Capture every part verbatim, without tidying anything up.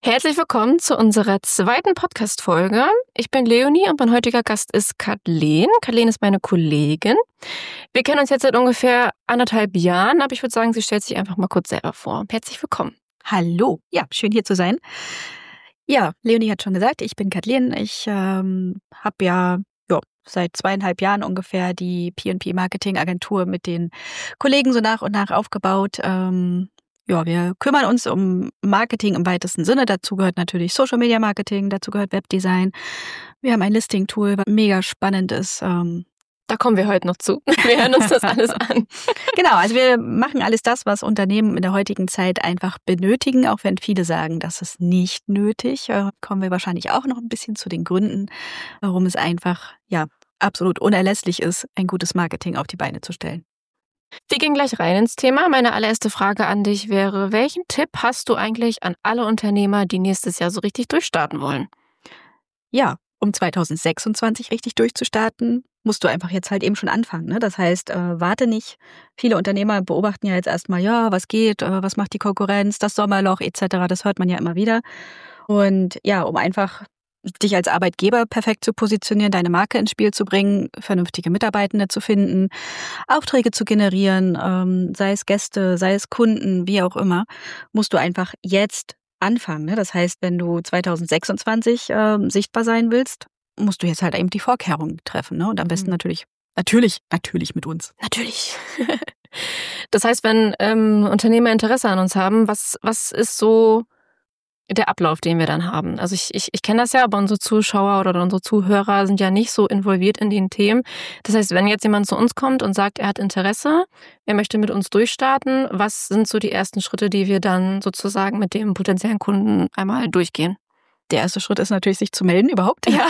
Herzlich willkommen zu unserer zweiten Podcast-Folge. Ich bin Leonie und mein heutiger Gast ist Kathleen. Kathleen ist meine Kollegin. Wir kennen uns jetzt seit ungefähr anderthalb Jahren, aber ich würde sagen, sie stellt sich einfach mal kurz selber vor. Herzlich willkommen. Hallo, ja, schön hier zu sein. Ja, Leonie hat schon gesagt, ich bin Kathleen. Ich ähm, habe ja, ja seit zweieinhalb Jahren ungefähr die P und P-Marketing-Agentur mit den Kollegen so nach und nach aufgebaut. Ähm, Ja, wir kümmern uns um Marketing im weitesten Sinne. Dazu gehört natürlich Social Media Marketing, dazu gehört Webdesign. Wir haben ein Listing-Tool, was mega spannend ist. Ähm da kommen wir heute noch zu. Wir hören uns das alles an. Genau, also wir machen alles das, was Unternehmen in der heutigen Zeit einfach benötigen, auch wenn viele sagen, das ist nicht nötig. Äh, kommen wir wahrscheinlich auch noch ein bisschen zu den Gründen, warum es einfach ja absolut unerlässlich ist, ein gutes Marketing auf die Beine zu stellen. Wir gehen gleich rein ins Thema. Meine allererste Frage an dich wäre, welchen Tipp hast du eigentlich an alle Unternehmer, die nächstes Jahr so richtig durchstarten wollen? Ja, um zwanzig sechsundzwanzig richtig durchzustarten, musst du einfach jetzt halt eben schon anfangen. Ne? Das heißt, äh, warte nicht. Viele Unternehmer beobachten ja jetzt erstmal, ja, was geht, äh, was macht die Konkurrenz, das Sommerloch et cetera. Das hört man ja immer wieder. Und ja, um einfach dich als Arbeitgeber perfekt zu positionieren, deine Marke ins Spiel zu bringen, vernünftige Mitarbeitende zu finden, Aufträge zu generieren, ähm, sei es Gäste, sei es Kunden, wie auch immer, musst du einfach jetzt anfangen. Ne? Das heißt, wenn du zwanzig sechsundzwanzig äh, sichtbar sein willst, musst du jetzt halt eben die Vorkehrungen treffen. Ne? Und am besten Mhm. natürlich, natürlich, natürlich mit uns. Natürlich. Das heißt, wenn ähm, Unternehmer Interesse an uns haben, was, was ist so der Ablauf, den wir dann haben? Also ich, ich, ich kenne das ja, aber unsere Zuschauer oder unsere Zuhörer sind ja nicht so involviert in den Themen. Das heißt, wenn jetzt jemand zu uns kommt und sagt, er hat Interesse, er möchte mit uns durchstarten, was sind so die ersten Schritte, die wir dann sozusagen mit dem potenziellen Kunden einmal durchgehen? Der erste Schritt ist natürlich, sich zu melden überhaupt. Ja.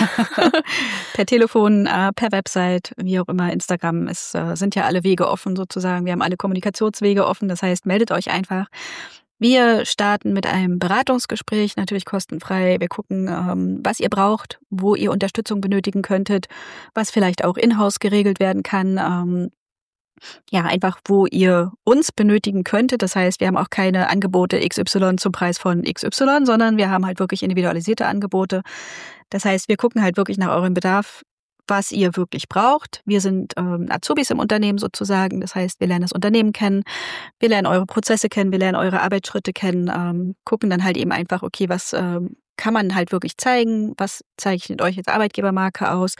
Per Telefon, per Website, wie auch immer, Instagram. Es sind ja alle Wege offen sozusagen. Wir haben alle Kommunikationswege offen. Das heißt, meldet euch einfach. Wir starten mit einem Beratungsgespräch, natürlich kostenfrei. Wir gucken, was ihr braucht, wo ihr Unterstützung benötigen könntet, was vielleicht auch in-house geregelt werden kann. Ja, einfach, wo ihr uns benötigen könntet. Das heißt, wir haben auch keine Angebote X Y zum Preis von X Y, sondern wir haben halt wirklich individualisierte Angebote. Das heißt, wir gucken halt wirklich nach eurem Bedarf, was ihr wirklich braucht. Wir sind ähm, Azubis im Unternehmen sozusagen. Das heißt, wir lernen das Unternehmen kennen, wir lernen eure Prozesse kennen, wir lernen eure Arbeitsschritte kennen, ähm, gucken dann halt eben einfach, okay, was ähm, kann man halt wirklich zeigen, was zeichnet euch als Arbeitgebermarke aus?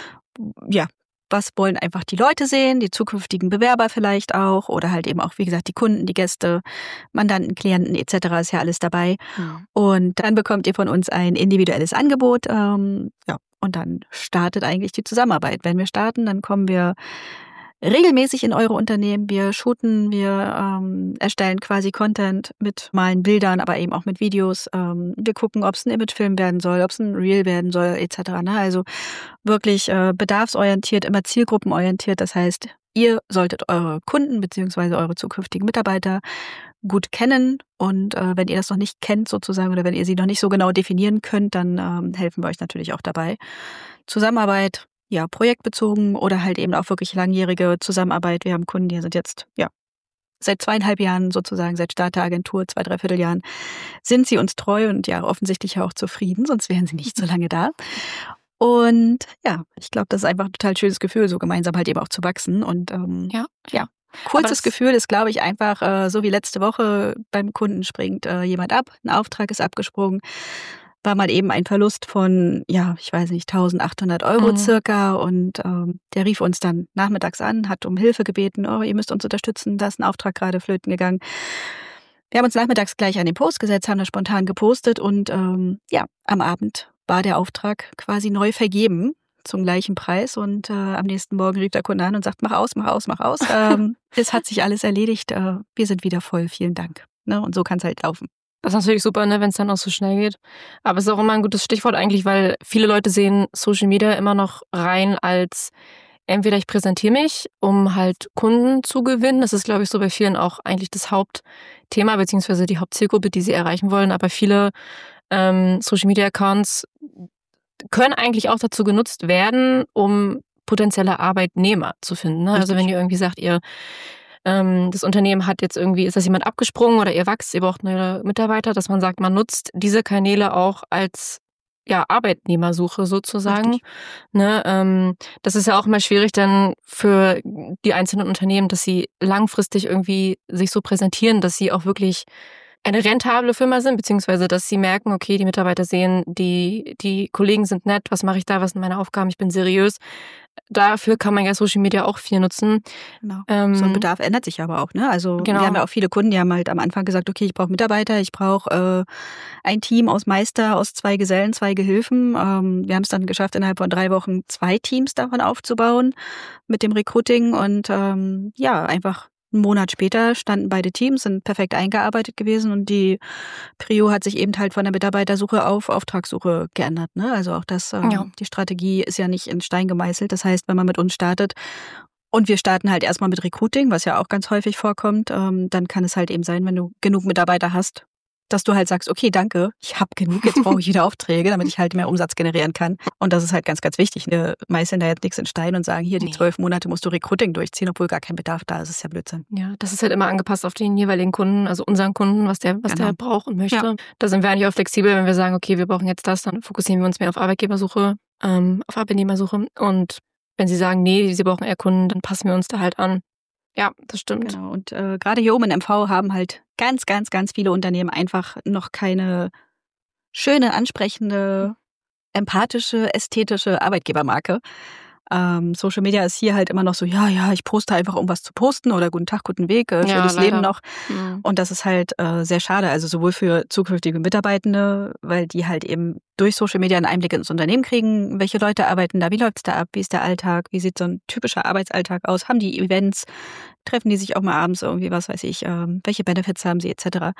Ja, was wollen einfach die Leute sehen, die zukünftigen Bewerber vielleicht auch oder halt eben auch, wie gesagt, die Kunden, die Gäste, Mandanten, Klienten et cetera ist ja alles dabei. Mhm. Und dann bekommt ihr von uns ein individuelles Angebot. Ähm, ja, und dann startet eigentlich die Zusammenarbeit. Wenn wir starten, dann kommen wir regelmäßig in eure Unternehmen. Wir shooten, wir ähm, erstellen quasi Content mit malen Bildern, aber eben auch mit Videos. Ähm, wir gucken, ob es ein Imagefilm werden soll, ob es ein Reel werden soll, et cetera. Ne? Also wirklich äh, bedarfsorientiert, immer zielgruppenorientiert. Das heißt, ihr solltet eure Kunden bzw. eure zukünftigen Mitarbeiter gut kennen. Und äh, wenn ihr das noch nicht kennt sozusagen oder wenn ihr sie noch nicht so genau definieren könnt, dann ähm, helfen wir euch natürlich auch dabei. Zusammenarbeit, ja, projektbezogen oder halt eben auch wirklich langjährige Zusammenarbeit. Wir haben Kunden, die sind jetzt, ja, seit zweieinhalb Jahren sozusagen, seit Start der Agentur, zwei, dreiviertel Jahren, sind sie uns treu und ja, offensichtlich auch zufrieden, sonst wären sie nicht so lange da. Und ja, ich glaube, das ist einfach ein total schönes Gefühl, so gemeinsam halt eben auch zu wachsen. Und ähm, ja, ja. Kurzes Gefühl ist, glaube ich, einfach äh, so wie letzte Woche beim Kunden springt äh, jemand ab, ein Auftrag ist abgesprungen. War mal eben ein Verlust von, ja, ich weiß nicht, eintausendachthundert Euro mhm. circa. Und ähm, der rief uns dann nachmittags an, hat um Hilfe gebeten, oh, ihr müsst uns unterstützen, da ist ein Auftrag gerade flöten gegangen. Wir haben uns nachmittags gleich an den Post gesetzt, haben das spontan gepostet und ähm, ja, am Abend war der Auftrag quasi neu vergeben zum gleichen Preis. Und äh, am nächsten Morgen rief der Kunde an und sagt, mach aus, mach aus, mach aus. Ähm, es hat sich alles erledigt, äh, wir sind wieder voll, vielen Dank. Ne? Und so kann es halt laufen. Das ist natürlich super, ne, wenn es dann auch so schnell geht. Aber es ist auch immer ein gutes Stichwort eigentlich, weil viele Leute sehen Social Media immer noch rein als entweder ich präsentiere mich, um halt Kunden zu gewinnen. Das ist, glaube ich, so bei vielen auch eigentlich das Hauptthema beziehungsweise die Hauptzielgruppe, die sie erreichen wollen. Aber viele ähm, Social Media Accounts können eigentlich auch dazu genutzt werden, um potenzielle Arbeitnehmer zu finden. Ne? Also wenn ihr irgendwie sagt, ihr ähm, das Unternehmen hat jetzt irgendwie, ist das jemand abgesprungen oder ihr wächst, ihr braucht neue Mitarbeiter, dass man sagt, man nutzt diese Kanäle auch als ja, Arbeitnehmersuche sozusagen. Ne, ähm, das ist ja auch immer schwierig dann für die einzelnen Unternehmen, dass sie langfristig irgendwie sich so präsentieren, dass sie auch wirklich eine rentable Firma sind, beziehungsweise dass sie merken, okay, die Mitarbeiter sehen, die, die Kollegen sind nett, was mache ich da, was sind meine Aufgaben, ich bin seriös. Dafür kann man ja Social Media auch viel nutzen. Genau. Ähm, so ein Bedarf ändert sich aber auch, ne? Also genau. Wir haben ja auch viele Kunden, die haben halt am Anfang gesagt, okay, ich brauche Mitarbeiter, ich brauche äh, ein Team aus Meister, aus zwei Gesellen, zwei Gehilfen. Ähm, wir haben es dann geschafft, innerhalb von drei Wochen zwei Teams davon aufzubauen mit dem Recruiting und ähm, ja, einfach einen Monat später standen beide Teams, sind perfekt eingearbeitet gewesen und die Prio hat sich eben halt von der Mitarbeitersuche auf Auftragssuche geändert. Ne? Also auch das, ähm, Ja. die Strategie ist ja nicht in Stein gemeißelt. Das heißt, wenn man mit uns startet und wir starten halt erstmal mit Recruiting, was ja auch ganz häufig vorkommt, ähm, dann kann es halt eben sein, wenn du genug Mitarbeiter hast, dass du halt sagst, okay, danke, ich habe genug, jetzt brauche ich wieder Aufträge, damit ich halt mehr Umsatz generieren kann. Und das ist halt ganz, ganz wichtig. Wir meißeln da jetzt nichts in Stein und sagen, hier, die zwölf Monate musst du Recruiting durchziehen, obwohl gar kein Bedarf da ist. Das ist ja Blödsinn. Ja, das ist halt immer angepasst auf den jeweiligen Kunden, also unseren Kunden, was der, was Genau. der braucht und möchte. Ja. Da sind wir eigentlich auch flexibel, wenn wir sagen, okay, wir brauchen jetzt das, dann fokussieren wir uns mehr auf Arbeitgebersuche, ähm, auf Arbeitnehmersuche. Und wenn sie sagen, nee, sie brauchen eher Kunden, dann passen wir uns da halt an. Ja, das stimmt. Genau. Und äh, gerade hier oben in M V haben halt ganz, ganz, ganz viele Unternehmen einfach noch keine schöne, ansprechende, empathische, ästhetische Arbeitgebermarke. Ähm, Social Media ist hier halt immer noch so, ja, ja, ich poste einfach, um was zu posten oder guten Tag, guten Weg, äh, schönes Ja, Leben leider. noch. Mhm. Und das ist halt äh, sehr schade, also sowohl für zukünftige Mitarbeitende, weil die halt eben durch Social Media einen Einblick ins Unternehmen kriegen, welche Leute arbeiten da, wie läuft's da ab, wie ist der Alltag, wie sieht so ein typischer Arbeitsalltag aus, haben die Events, treffen die sich auch mal abends irgendwie, was weiß ich, ähm, welche Benefits haben sie et cetera.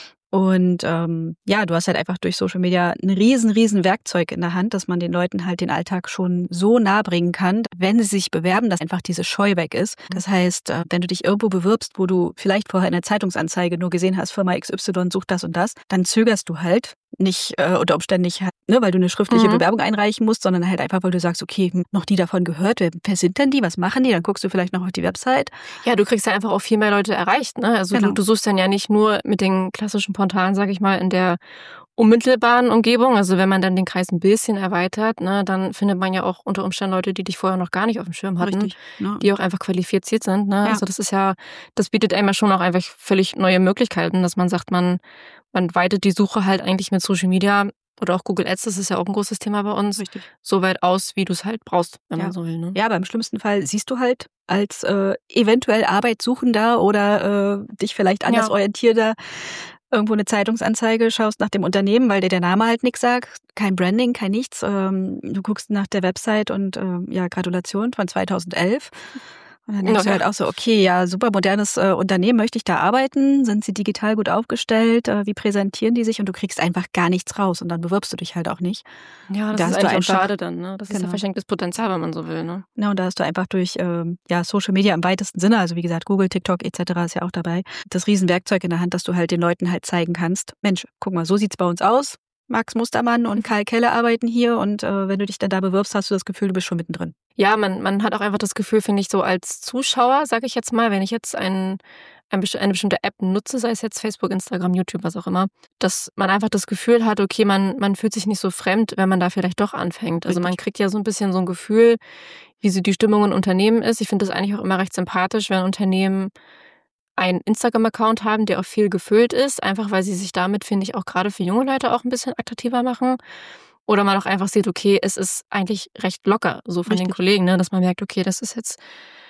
Und ähm, ja, du hast halt einfach durch Social Media ein riesen, riesen Werkzeug in der Hand, dass man den Leuten halt den Alltag schon so nah bringen kann, wenn sie sich bewerben, dass einfach diese Scheu weg ist. Das heißt, äh, wenn du dich irgendwo bewirbst, wo du vielleicht vorher in der Zeitungsanzeige nur gesehen hast, Firma X Y sucht das und das, dann zögerst du halt nicht äh, unter Umständen nicht, ne, weil du eine schriftliche Mhm. Bewerbung einreichen musst, sondern halt einfach, weil du sagst, okay, hm, noch nie davon gehört, wer, wer sind denn die, was machen die? Dann guckst du vielleicht noch auf die Website. Ja, du kriegst ja einfach auch viel mehr Leute erreicht. Ne? Also Genau. du, du suchst dann ja nicht nur mit den klassischen Portalen, sag ich mal, in der unmittelbaren Umgebung. Also wenn man dann den Kreis ein bisschen erweitert, ne, dann findet man ja auch unter Umständen Leute, die dich vorher noch gar nicht auf dem Schirm hatten, Richtig. Ne? die auch einfach qualifiziert sind. Ne? Ja. Also das ist ja, das bietet einem ja schon auch einfach völlig neue Möglichkeiten, dass man sagt, man, man weitet die Suche halt eigentlich mit Social Media oder auch Google Ads, das ist ja auch ein großes Thema bei uns, Richtig. so weit aus, wie du es halt brauchst, wenn Ja. man so will. Ne? Ja, aber im schlimmsten Fall siehst du halt als äh, eventuell Arbeitssuchender oder äh, dich vielleicht anders Ja. orientierter irgendwo eine Zeitungsanzeige, schaust nach dem Unternehmen, weil dir der Name halt nichts sagt, kein Branding, kein nichts. Ähm, du guckst nach der Website und ähm, ja, Gratulation von zweitausendelf. Und dann denkst Ja. du halt auch so, okay, ja, super modernes äh, Unternehmen, möchte ich da arbeiten? Sind sie digital gut aufgestellt? Äh, wie präsentieren die sich? Und du kriegst einfach gar nichts raus und dann bewirbst du dich halt auch nicht. Ja, das Da ist hast du eigentlich auch einfach- schade dann. Ne? Das ist ja Genau. verschenktes Potenzial, wenn man so will. Ne? Ja, und da hast du einfach durch ähm, ja, Social Media im weitesten Sinne, also wie gesagt, Google, TikTok et cetera ist ja auch dabei, das Riesenwerkzeug in der Hand, dass du halt den Leuten halt zeigen kannst, Mensch, guck mal, so sieht's bei uns aus. Max Mustermann und Karl Keller arbeiten hier und äh, wenn du dich dann da bewirbst, hast du das Gefühl, du bist schon mittendrin. Ja, man, man hat auch einfach das Gefühl, finde ich, so als Zuschauer, sage ich jetzt mal, wenn ich jetzt ein, ein, besti- eine bestimmte App nutze, sei es jetzt Facebook, Instagram, YouTube, was auch immer, dass man einfach das Gefühl hat, okay, man, man fühlt sich nicht so fremd, wenn man da vielleicht doch anfängt. Also man Richtig. kriegt ja so ein bisschen so ein Gefühl, wie so die Stimmung in Unternehmen ist. Ich finde das eigentlich auch immer recht sympathisch, wenn Unternehmen einen Instagram-Account haben, der auch viel gefüllt ist, einfach weil sie sich damit, finde ich, auch gerade für junge Leute auch ein bisschen attraktiver machen. Oder man auch einfach sieht, okay, es ist eigentlich recht locker, so von den Richtig. Kollegen, ne, dass man merkt, okay, das ist jetzt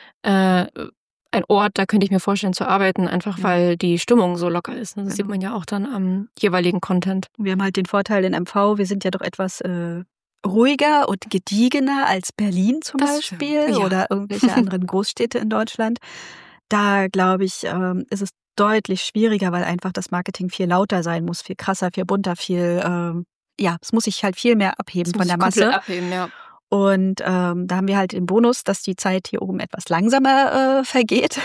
äh, ein Ort, da könnte ich mir vorstellen zu arbeiten, einfach Ja. weil die Stimmung so locker ist. Ne? Das Genau. sieht man ja auch dann am jeweiligen Content. Wir haben halt den Vorteil in M V, wir sind ja doch etwas äh, ruhiger und gediegener als Berlin zum Das Beispiel stimmt, ja. oder irgendwelche anderen Großstädte in Deutschland. Da, glaube ich, ähm, ist es deutlich schwieriger, weil einfach das Marketing viel lauter sein muss, viel krasser, viel bunter, viel, ähm, ja, es muss sich halt viel mehr abheben Das von muss der komplett Masse. abheben, ja. Und ähm, da haben wir halt den Bonus, dass die Zeit hier oben etwas langsamer äh, vergeht.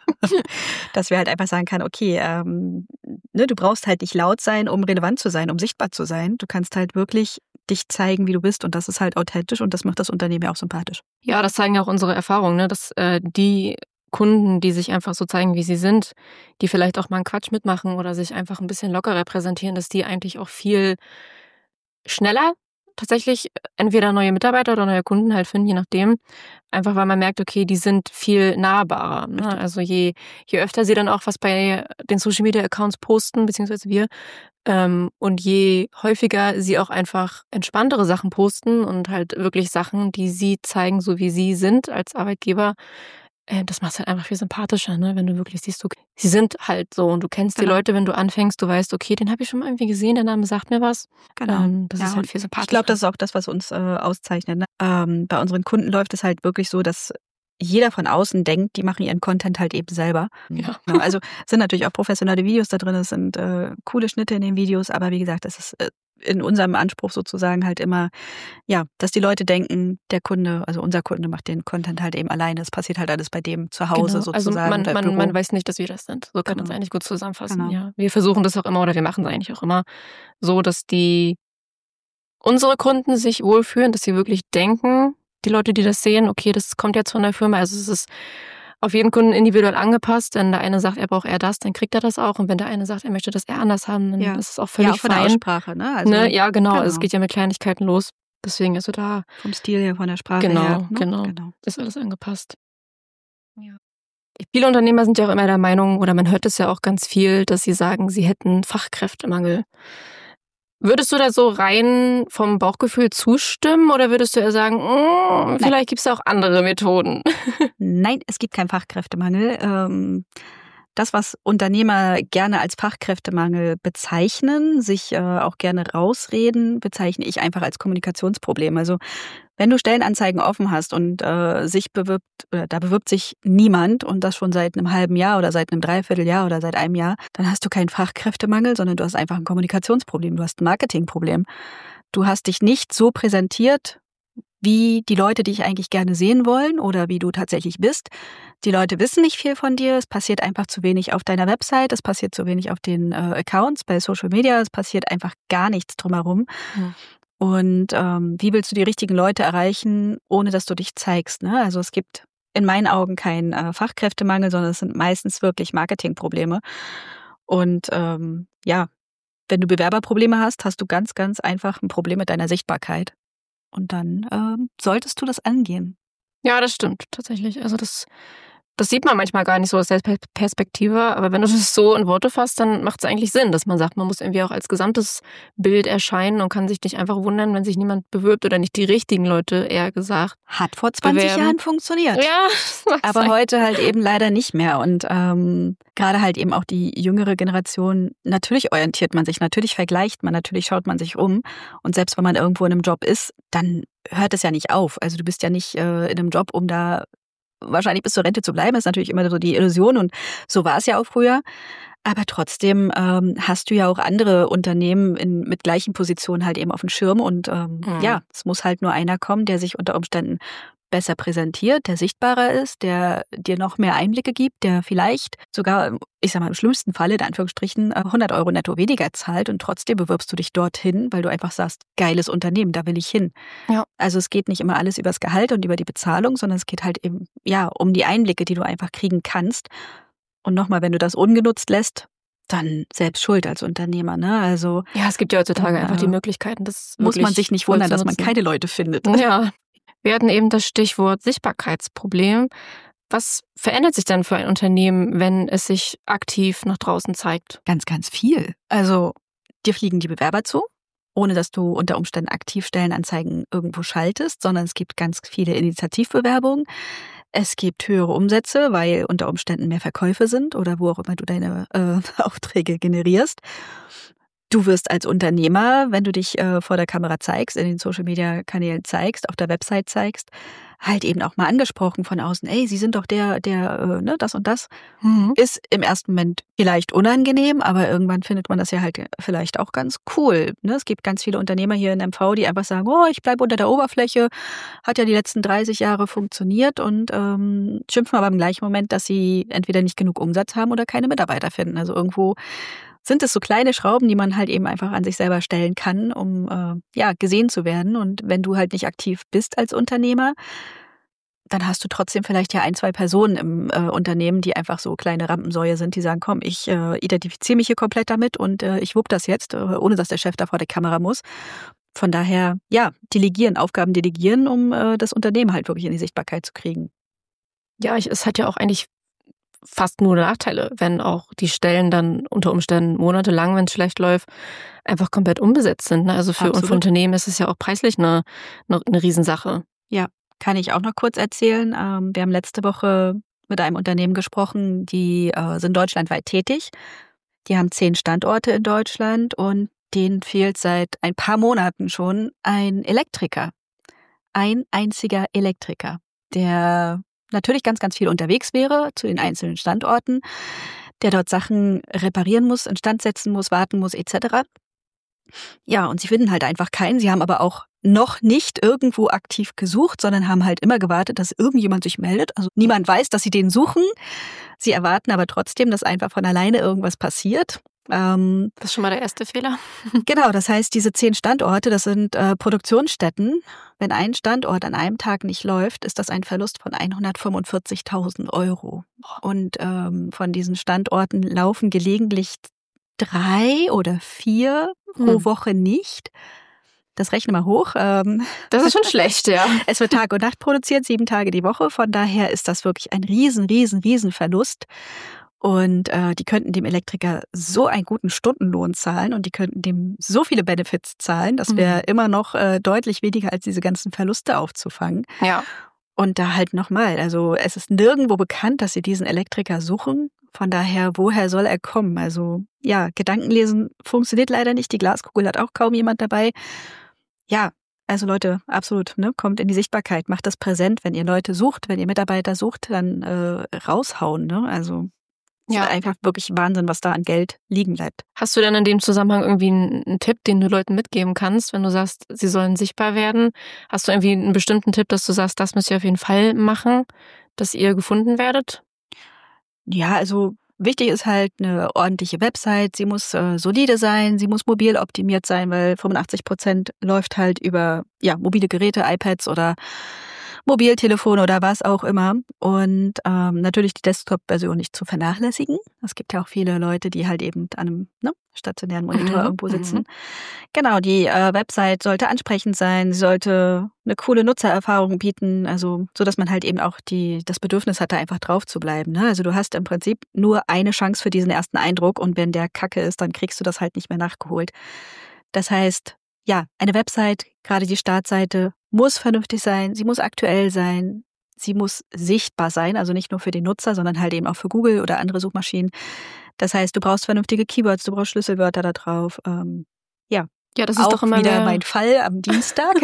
Dass wir halt einfach sagen können, okay, ähm, ne, du brauchst halt nicht laut sein, um relevant zu sein, um sichtbar zu sein. Du kannst halt wirklich dich zeigen, wie du bist und das ist halt authentisch und das macht das Unternehmen ja auch sympathisch. Ja, das zeigen ja auch unsere Erfahrungen, ne? dass äh, die Kunden, die sich einfach so zeigen, wie sie sind, die vielleicht auch mal einen Quatsch mitmachen oder sich einfach ein bisschen lockerer präsentieren, dass die eigentlich auch viel schneller tatsächlich entweder neue Mitarbeiter oder neue Kunden halt finden, je nachdem. Einfach weil man merkt, okay, die sind viel nahbarer. Ne? Richtig. Also je, je öfter sie dann auch was bei den Social Media Accounts posten, beziehungsweise wir, ähm, und je häufiger sie auch einfach entspanntere Sachen posten und halt wirklich Sachen, die sie zeigen, so wie sie sind als Arbeitgeber, äh, das macht es halt einfach viel sympathischer, ne? Wenn du wirklich siehst, du, sie sind halt so und du kennst die Genau. Leute, wenn du anfängst, du weißt, okay, den habe ich schon mal irgendwie gesehen, der Name sagt mir was. Genau. Ähm, das Ja, ist halt und viel sympathischer. ich glaube, das ist auch das, was uns äh, auszeichnet. Ne? Ähm, bei unseren Kunden läuft es halt wirklich so, dass jeder von außen denkt, die machen ihren Content halt eben selber. Ja. Genau, also sind natürlich auch professionelle Videos da drin, es sind äh, coole Schnitte in den Videos, aber wie gesagt, es ist äh, in unserem Anspruch sozusagen halt immer, ja, dass die Leute denken, der Kunde, also unser Kunde macht den Content halt eben alleine. Es passiert halt alles bei dem zu Hause Genau. Also sozusagen. man, oder im man, Büro. man weiß nicht, dass wir das sind. So kann man es Genau. eigentlich gut zusammenfassen. Genau. Ja. Wir versuchen das auch immer oder wir machen es eigentlich auch immer so, dass die unsere Kunden sich wohlfühlen, dass sie wirklich denken, die Leute, die das sehen, okay, das kommt jetzt von der Firma. Also es ist auf jeden Kunden individuell angepasst. Wenn der eine sagt, er braucht eher das, dann kriegt er das auch. Und wenn der eine sagt, er möchte das eher anders haben, dann Ja. ist es auch völlig ja, auch von der fein. Aussprache, ne? Also, Ne? Ja, genau. genau. Es geht ja mit Kleinigkeiten los. Deswegen ist so da. Vom Stil her, von der Sprache Genau, her. Ne? genau. genau. Ist alles angepasst. Ja. Viele Unternehmer sind ja auch immer der Meinung, oder man hört es ja auch ganz viel, dass sie sagen, sie hätten Fachkräftemangel. Würdest du da so rein vom Bauchgefühl zustimmen oder würdest du eher sagen, mm, vielleicht gibt es auch andere Methoden? Nein, es gibt keinen Fachkräftemangel. Ähm, das, was Unternehmer gerne als Fachkräftemangel bezeichnen, sich äh, auch gerne rausreden, bezeichne ich einfach als Kommunikationsproblem. Also wenn du Stellenanzeigen offen hast und äh, sich bewirbt, oder da bewirbt sich niemand und das schon seit einem halben Jahr oder seit einem Dreivierteljahr oder seit einem Jahr, dann hast du keinen Fachkräftemangel, sondern du hast einfach ein Kommunikationsproblem, du hast ein Marketingproblem. Du hast dich nicht so präsentiert, wie die Leute dich eigentlich gerne sehen wollen oder wie du tatsächlich bist. Die Leute wissen nicht viel von dir, es passiert einfach zu wenig auf deiner Website, es passiert zu wenig auf den äh, Accounts, bei Social Media, es passiert einfach gar nichts drumherum. Hm. Und ähm, wie willst du die richtigen Leute erreichen, ohne dass du dich zeigst? Ne? Also es gibt in meinen Augen keinen äh, Fachkräftemangel, sondern es sind meistens wirklich Marketingprobleme. Und ähm, ja, wenn du Bewerberprobleme hast, hast du ganz, ganz einfach ein Problem mit deiner Sichtbarkeit. Und dann ähm, solltest du das angehen. Ja, das stimmt tatsächlich. Also das, das sieht man manchmal gar nicht so aus der Perspektive, aber wenn du das so in Worte fasst, dann macht es eigentlich Sinn, dass man sagt, man muss irgendwie auch als gesamtes Bild erscheinen und kann sich nicht einfach wundern, wenn sich niemand bewirbt oder nicht die richtigen Leute, eher gesagt. Hat vor zwanzig bewerben. Jahren funktioniert. Ja, aber sein. Heute halt eben leider nicht mehr. Und ähm, gerade halt eben auch die jüngere Generation, natürlich orientiert man sich, natürlich vergleicht man, natürlich schaut man sich um. Und selbst wenn man irgendwo in einem Job ist, dann hört es ja nicht auf. Also du bist ja nicht äh, in einem Job, um da wahrscheinlich bis zur Rente zu bleiben, ist natürlich immer so die Illusion und so war es ja auch früher. Aber trotzdem ähm, hast du ja auch andere Unternehmen in, mit gleichen Positionen halt eben auf dem Schirm und ähm, mhm. ja, es muss halt nur einer kommen, der sich unter Umständen besser präsentiert, der sichtbarer ist, der dir noch mehr Einblicke gibt, der vielleicht sogar, ich sag mal im schlimmsten Falle, in Anführungsstrichen, hundert Euro netto weniger zahlt und trotzdem bewirbst du dich dorthin, weil du einfach sagst, geiles Unternehmen, da will ich hin. Ja. Also es geht nicht immer alles übers Gehalt und über die Bezahlung, sondern es geht halt eben, ja, um die Einblicke, die du einfach kriegen kannst. Und nochmal, wenn du das ungenutzt lässt, dann selbst schuld als Unternehmer, ne? Also ja, es gibt ja heutzutage äh, einfach die Möglichkeiten, das muss man sich nicht wundern, dass man keine Leute findet. Ja. Wir hatten eben das Stichwort Sichtbarkeitsproblem. Was verändert sich denn für ein Unternehmen, wenn es sich aktiv nach draußen zeigt? Ganz, ganz viel. Also dir fliegen die Bewerber zu, ohne dass du unter Umständen aktiv Stellenanzeigen irgendwo schaltest, sondern es gibt ganz viele Initiativbewerbungen. Es gibt höhere Umsätze, weil unter Umständen mehr Verkäufe sind oder wo auch immer du deine äh, Aufträge generierst. Du wirst als Unternehmer, wenn du dich äh, vor der Kamera zeigst, in den Social-Media-Kanälen zeigst, auf der Website zeigst, halt eben auch mal angesprochen von außen, ey, Sie sind doch der, der, äh, ne, das und das. Mhm. Ist im ersten Moment vielleicht unangenehm, aber irgendwann findet man das ja halt vielleicht auch ganz cool. Ne? Es gibt ganz viele Unternehmer hier in M V, die einfach sagen, oh, ich bleibe unter der Oberfläche, hat ja die letzten dreißig Jahre funktioniert und ähm, schimpfen aber im gleichen Moment, dass sie entweder nicht genug Umsatz haben oder keine Mitarbeiter finden. Also irgendwo sind es so kleine Schrauben, die man halt eben einfach an sich selber stellen kann, um äh, ja gesehen zu werden. Und wenn du halt nicht aktiv bist als Unternehmer, dann hast du trotzdem vielleicht ja ein, zwei Personen im äh, Unternehmen, die einfach so kleine Rampensäue sind, die sagen, komm, ich äh, identifiziere mich hier komplett damit und äh, ich wupp das jetzt, äh, ohne dass der Chef da vor der Kamera muss. Von daher, ja, delegieren, Aufgaben delegieren, um äh, das Unternehmen halt wirklich in die Sichtbarkeit zu kriegen. Ja, ich, es hat ja auch eigentlich fast nur Nachteile, wenn auch die Stellen dann unter Umständen monatelang, wenn es schlecht läuft, einfach komplett unbesetzt sind. Ne? Also für, und für Unternehmen ist es ja auch preislich eine, eine, eine Riesensache. Ja, kann ich auch noch kurz erzählen. Ähm, wir haben letzte Woche mit einem Unternehmen gesprochen, die äh, sind deutschlandweit tätig. Die haben zehn Standorte in Deutschland und denen fehlt seit ein paar Monaten schon ein Elektriker. Ein einziger Elektriker, der natürlich ganz, ganz viel unterwegs wäre zu den einzelnen Standorten, der dort Sachen reparieren muss, instand setzen muss, warten muss et cetera. Ja, und sie finden halt einfach keinen. Sie haben aber auch noch nicht irgendwo aktiv gesucht, sondern haben halt immer gewartet, dass irgendjemand sich meldet. Also niemand weiß, dass sie den suchen. Sie erwarten aber trotzdem, dass einfach von alleine irgendwas passiert. Ähm, das ist schon mal der erste Fehler. Genau, das heißt, diese zehn Standorte, das sind äh, Produktionsstätten. Wenn ein Standort an einem Tag nicht läuft, ist das ein Verlust von hundertfünfundvierzigtausend Euro. Und ähm, von diesen Standorten laufen gelegentlich drei oder vier pro hm. Woche nicht. Das rechne mal hoch. Ähm, das ist schon schlecht, ja. Es wird Tag und Nacht produziert, sieben Tage die Woche. Von daher ist das wirklich ein riesen, riesen, riesen Verlust. Und äh, die könnten dem Elektriker so einen guten Stundenlohn zahlen und die könnten dem so viele Benefits zahlen, das wäre mhm. immer noch äh, deutlich weniger, als diese ganzen Verluste aufzufangen. Ja. Und da halt nochmal, also es ist nirgendwo bekannt, dass sie diesen Elektriker suchen. Von daher, woher soll er kommen? Also ja, Gedankenlesen funktioniert leider nicht. Die Glaskugel hat auch kaum jemand dabei. Ja, also Leute, absolut, ne, kommt in die Sichtbarkeit, macht das präsent. Wenn ihr Leute sucht, wenn ihr Mitarbeiter sucht, dann äh, raushauen, ne? Also es ja. ist einfach wirklich Wahnsinn, was da an Geld liegen bleibt. Hast du denn in dem Zusammenhang irgendwie einen, einen Tipp, den du Leuten mitgeben kannst, wenn du sagst, sie sollen sichtbar werden? Hast du irgendwie einen bestimmten Tipp, dass du sagst, das müsst ihr auf jeden Fall machen, dass ihr gefunden werdet? Ja, also wichtig ist halt eine ordentliche Website. Sie muss äh, solide sein, sie muss mobil optimiert sein, weil fünfundachtzig Prozent läuft halt über ja mobile Geräte, iPads oder Mobiltelefon oder was auch immer. Und ähm, natürlich die Desktop-Version nicht zu vernachlässigen. Es gibt ja auch viele Leute, die halt eben an einem ne, stationären Monitor mhm. irgendwo sitzen. Mhm. Genau, die äh, Website sollte ansprechend sein, sie sollte eine coole Nutzererfahrung bieten, also so, dass man halt eben auch die das Bedürfnis hat, da einfach drauf zu bleiben. Ne? Also du hast im Prinzip nur eine Chance für diesen ersten Eindruck und wenn der Kacke ist, dann kriegst du das halt nicht mehr nachgeholt. Das heißt, ja, eine Website, gerade die Startseite, muss vernünftig sein, sie muss aktuell sein, sie muss sichtbar sein, also nicht nur für den Nutzer, sondern halt eben auch für Google oder andere Suchmaschinen. Das heißt, du brauchst vernünftige Keywords, du brauchst Schlüsselwörter da drauf. Ähm, ja, ja, das ist auch doch immer wieder mehr mein Fall am Dienstag.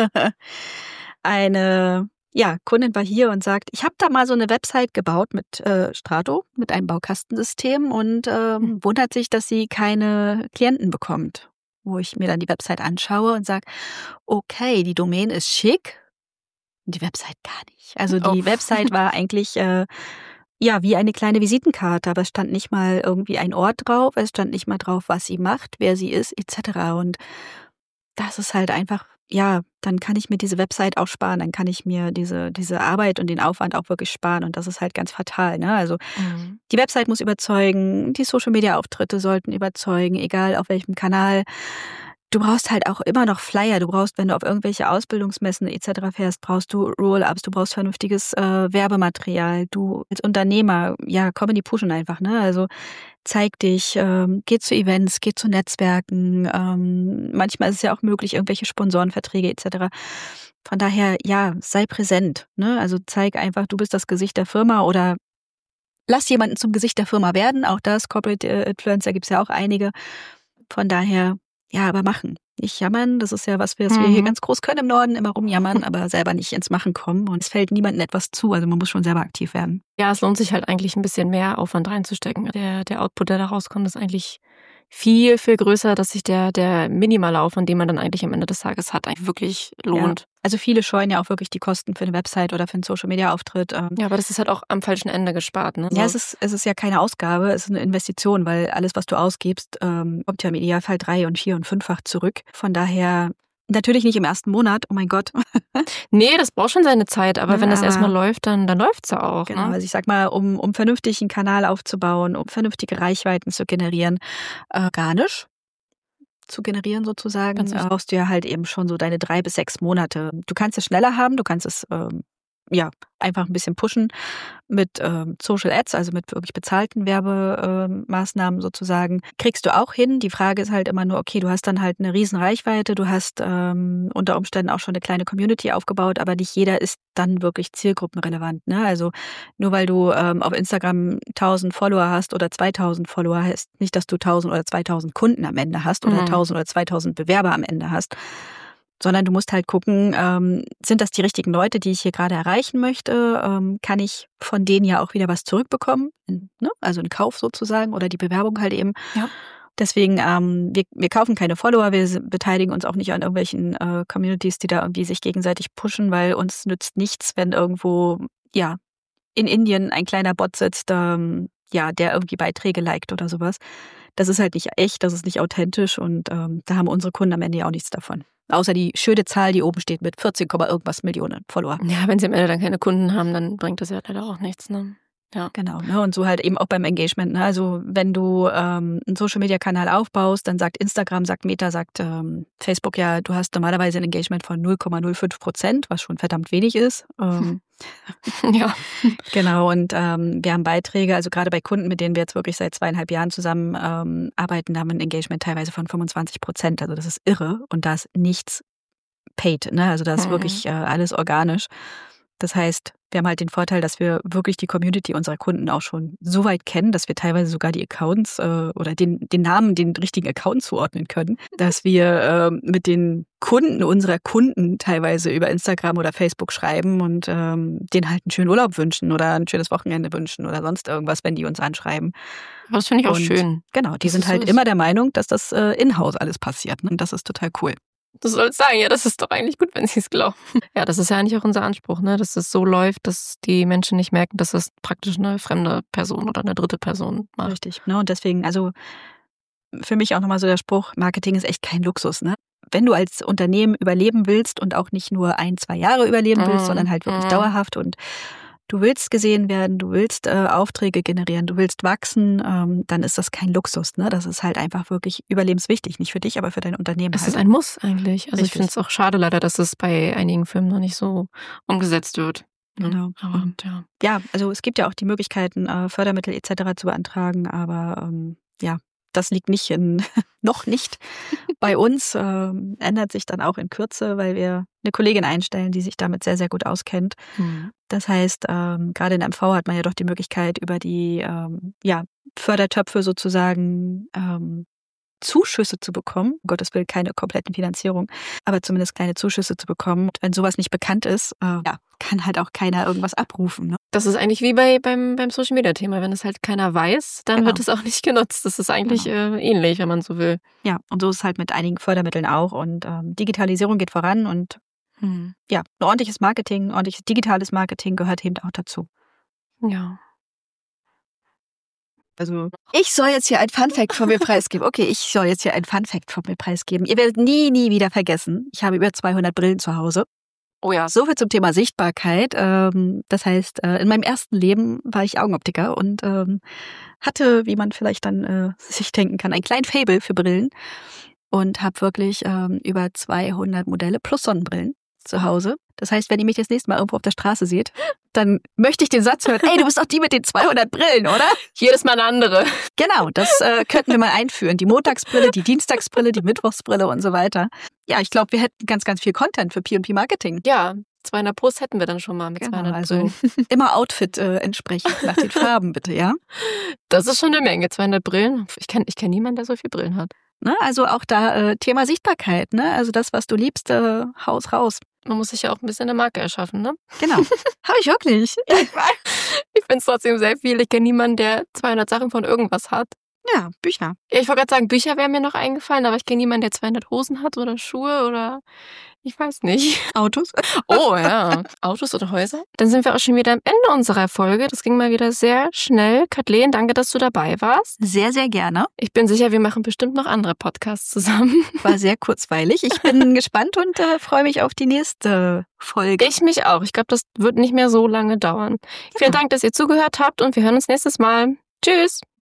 Eine ja, Kundin war hier und sagt, ich habe da mal so eine Website gebaut mit äh, Strato, mit einem Baukastensystem und ähm, hm. wundert sich, dass sie keine Klienten bekommt. Wo ich mir dann die Website anschaue und sage, okay, die Domain ist schick, die Website gar nicht. Also die oh. Website war eigentlich äh, ja wie eine kleine Visitenkarte, aber es stand nicht mal irgendwie ein Ort drauf, es stand nicht mal drauf, was sie macht, wer sie ist, et cetera. Und das ist halt einfach, ja, dann kann ich mir diese Website auch sparen, dann kann ich mir diese diese Arbeit und den Aufwand auch wirklich sparen und das ist halt ganz fatal, ne? Also mhm. die Website muss überzeugen, die Social-Media-Auftritte sollten überzeugen, egal auf welchem Kanal. Du brauchst halt auch immer noch Flyer, du brauchst, wenn du auf irgendwelche Ausbildungsmessen et cetera fährst, brauchst du Roll-ups, du brauchst vernünftiges äh, Werbematerial. Du als Unternehmer, ja, komm in die Pushen einfach, ne? Also zeig dich, ähm, geh zu Events, geh zu Netzwerken. Ähm, manchmal ist es ja auch möglich, irgendwelche Sponsorenverträge et cetera. Von daher, ja, sei präsent, ne? Also zeig einfach, du bist das Gesicht der Firma oder lass jemanden zum Gesicht der Firma werden. Auch das, Corporate Influencer gibt's ja auch einige. Von daher, ja, aber machen. Nicht jammern, das ist ja was, was mhm. wir hier ganz groß können im Norden, immer rumjammern, aber selber nicht ins Machen kommen. Und es fällt niemandem etwas zu, also man muss schon selber aktiv werden. Ja, es lohnt sich halt eigentlich ein bisschen mehr Aufwand reinzustecken. Der, der Output, der da rauskommt, ist eigentlich viel, viel größer, dass sich der, der minimale Aufwand, den man dann eigentlich am Ende des Tages hat, eigentlich wirklich lohnt. Ja. Also viele scheuen ja auch wirklich die Kosten für eine Website oder für einen Social-Media-Auftritt. Ja, aber das ist halt auch am falschen Ende gespart, ne? Ja, es ist, es ist ja keine Ausgabe, es ist eine Investition, weil alles, was du ausgibst, ähm, kommt ja im Idealfall drei- und vier- und fünffach zurück. Von daher, Natürlich nicht im ersten Monat, oh mein Gott. Nee, das braucht schon seine Zeit, aber Ja, wenn das aber- erstmal läuft, dann, dann läuft's ja auch. Genau, Ne? also ich sag mal, um, um vernünftig einen Kanal aufzubauen, um vernünftige Reichweiten zu generieren, äh, organisch zu generieren sozusagen, Ganz wichtig. brauchst du ja halt eben schon so deine drei bis sechs Monate. Du kannst es schneller haben, du kannst es ähm, ja einfach ein bisschen pushen mit ähm, Social Ads, also mit wirklich bezahlten Werbemaßnahmen sozusagen. Kriegst du auch hin. Die Frage ist halt immer nur, okay, du hast dann halt eine riesen Reichweite, du hast ähm, unter Umständen auch schon eine kleine Community aufgebaut, aber nicht jeder ist dann wirklich zielgruppenrelevant. Ne? Also nur weil du ähm, auf Instagram tausend Follower hast oder zweitausend Follower, heißt nicht, dass du tausend oder zweitausend Kunden am Ende hast oder Mhm. tausend oder zweitausend Bewerber am Ende hast. Sondern du musst halt gucken, ähm, sind das die richtigen Leute, die ich hier gerade erreichen möchte? Ähm, kann ich von denen ja auch wieder was zurückbekommen? Ne? Also einen Kauf sozusagen oder die Bewerbung halt eben. Ja. Deswegen, ähm, wir, wir kaufen keine Follower, wir beteiligen uns auch nicht an irgendwelchen äh, Communities, die da irgendwie sich gegenseitig pushen, weil uns nützt nichts, wenn irgendwo, ja, in Indien ein kleiner Bot sitzt, ähm, ja, der irgendwie Beiträge liked oder sowas. Das ist halt nicht echt, das ist nicht authentisch und ähm, da haben unsere Kunden am Ende ja auch nichts davon. Außer die schöne Zahl, die oben steht mit vierzehn, irgendwas Millionen Follower. Ja, wenn sie am Ende dann keine Kunden haben, dann bringt das ja leider auch nichts. Ne? Ja. Genau, ne? Und so halt eben auch beim Engagement. Ne? Also wenn du ähm, einen Social-Media-Kanal aufbaust, dann sagt Instagram, sagt Meta, sagt ähm, Facebook ja, du hast normalerweise ein Engagement von null Komma null fünf Prozent, was schon verdammt wenig ist. Ähm, Ja. Genau, und ähm, wir haben Beiträge, also gerade bei Kunden, mit denen wir jetzt wirklich seit zweieinhalb Jahren zusammen ähm, arbeiten, haben wir ein Engagement teilweise von fünfundzwanzig Prozent. Also das ist irre und da ist nichts paid, ne? Also da ist Mhm. wirklich äh, alles organisch. Das heißt, wir haben halt den Vorteil, dass wir wirklich die Community unserer Kunden auch schon so weit kennen, dass wir teilweise sogar die Accounts äh, oder den, den Namen, den richtigen Account zuordnen können, dass wir äh, mit den Kunden unserer Kunden teilweise über Instagram oder Facebook schreiben und ähm, denen halt einen schönen Urlaub wünschen oder ein schönes Wochenende wünschen oder sonst irgendwas, wenn die uns anschreiben. Das finde ich auch Und schön. Genau, die dass sind es so halt ist. immer der Meinung, dass das äh, in-house alles passiert. Ne? Und das ist total cool. Du sollst sagen, ja, das ist doch eigentlich gut, wenn sie es glauben. Ja, das ist ja eigentlich auch unser Anspruch, ne? Dass es so läuft, dass die Menschen nicht merken, dass das praktisch eine fremde Person oder eine dritte Person macht. Richtig. Ne? Und deswegen, also für mich auch nochmal so der Spruch, Marketing ist echt kein Luxus. Ne? Wenn du als Unternehmen überleben willst und auch nicht nur ein, zwei Jahre überleben willst, Mhm. sondern halt wirklich Mhm. dauerhaft und du willst gesehen werden, du willst äh, Aufträge generieren, du willst wachsen, ähm, dann ist das kein Luxus. Ne? Das ist halt einfach wirklich überlebenswichtig. Nicht für dich, aber für dein Unternehmen Es halt. ist ein Muss eigentlich. Also ich Richtig. finde es auch schade leider, dass es bei einigen Firmen noch nicht so umgesetzt wird. Ne? Genau. Aber Und ja. ja, also es gibt ja auch die Möglichkeiten, äh, Fördermittel et cetera zu beantragen, aber ähm, ja, das liegt nicht in, noch nicht bei uns, ähm, ändert sich dann auch in Kürze, weil wir eine Kollegin einstellen, die sich damit sehr, sehr gut auskennt. Hm. Das heißt, ähm, gerade in M V hat man ja doch die Möglichkeit, über die ähm, ja, Fördertöpfe sozusagen ähm, Zuschüsse zu bekommen. Um Gottes Willen keine kompletten Finanzierung, aber zumindest kleine Zuschüsse zu bekommen. Und wenn sowas nicht bekannt ist, äh, ja, kann halt auch keiner irgendwas abrufen. Ne? Das ist eigentlich wie bei beim, beim Social Media Thema. Wenn es halt keiner weiß, dann Genau. wird es auch nicht genutzt. Das ist eigentlich äh, ähnlich, wenn man so will. Ja, und so ist es halt mit einigen Fördermitteln auch. Und ähm, Digitalisierung geht voran und Hm. ja, ein ordentliches Marketing, ein ordentliches digitales Marketing gehört eben auch dazu. Ja. Also ich soll jetzt hier ein Funfact von mir preisgeben. Okay, ich soll jetzt hier ein Funfact von mir preisgeben. Ihr werdet nie, nie wieder vergessen, ich habe über zweihundert Brillen zu Hause. Oh ja. So viel zum Thema Sichtbarkeit. Ähm, das heißt, äh, in meinem ersten Leben war ich Augenoptiker und ähm, hatte, wie man vielleicht dann äh, sich denken kann, ein kleines Faible für Brillen und habe wirklich ähm, über zweihundert Modelle plus Sonnenbrillen zu Hause. Das heißt, wenn ihr mich das nächste Mal irgendwo auf der Straße seht, dann möchte ich den Satz hören, ey, du bist doch die mit den zweihundert Brillen, oder? Jedes Mal eine andere. Genau, das äh, könnten wir mal einführen. Die Montagsbrille, die Dienstagsbrille, die Mittwochsbrille und so weiter. Ja, ich glaube, wir hätten ganz, ganz viel Content für P und P Marketing. Ja, zweihundert Plus hätten wir dann schon mal mit Genau, zweihundert also Brillen. immer Outfit äh, entsprechend nach den Farben, bitte, ja? Das ist schon eine Menge, zweihundert Brillen. Ich kenne ich kenn niemanden, der so viele Brillen hat. Ne? Also auch da äh, Thema Sichtbarkeit, ne? Also das, was du liebst, äh, haus raus. Man muss sich ja auch ein bisschen eine Marke erschaffen, ne? Genau. Habe ich wirklich. Ich finde es trotzdem sehr viel. Ich kenne niemanden, der zweihundert Sachen von irgendwas hat. Ja, Bücher. Ich wollte gerade sagen, Bücher wären mir noch eingefallen, aber ich kenne niemanden, der zweihundert Hosen hat oder Schuhe oder ich weiß nicht. Autos. Oh ja, Autos oder Häuser. Dann sind wir auch schon wieder am Ende unserer Folge. Das ging mal wieder sehr schnell. Kathleen, danke, dass du dabei warst. Sehr, sehr gerne. Ich bin sicher, wir machen bestimmt noch andere Podcasts zusammen. War sehr kurzweilig. Ich bin gespannt und äh, freue mich auf die nächste Folge. Ich mich auch. Ich glaube, das wird nicht mehr so lange dauern. Vielen Ja. Dank, dass ihr zugehört habt und wir hören uns nächstes Mal. Tschüss.